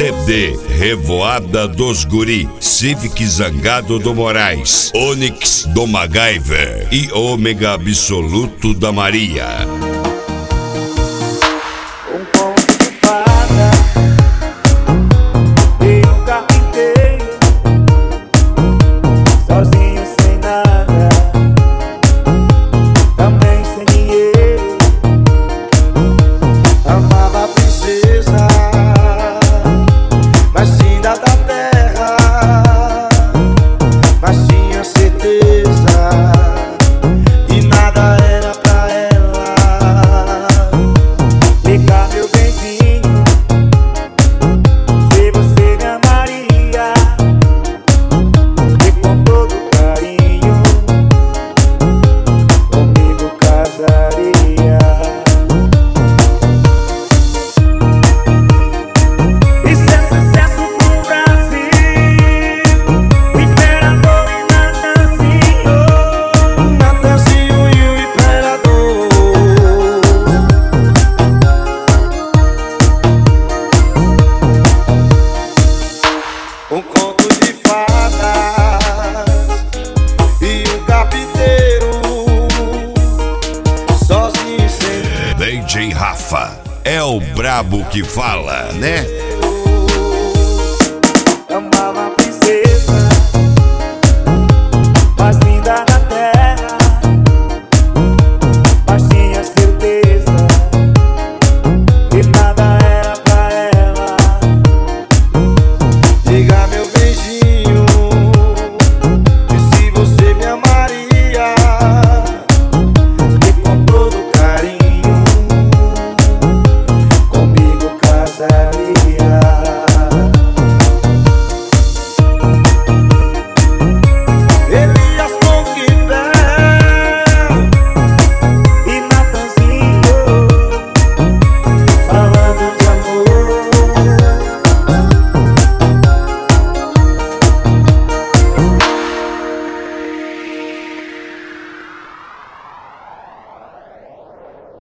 CD Revoada dos Guri, Civic Zangado do Moraes, Onix do MacGyver e Ômega Absoluto da Maria. Um conto de fada e um carpinteiro, sozinho sem nada, também sem dinheiro. Amava a princesa mais linda da terra, mas tinha certeza que nada era pra ela. Fica, meu benzinho, se você me amaria, e com todo carinho comigo casaria. Isso é sucesso pro Brasil, Imperador e Natanzinho, Natanzinho e o Imperador. Um conto de fadas e um carpinteiro, sozinho sem. DJ Rafa é o brabo que fala, né?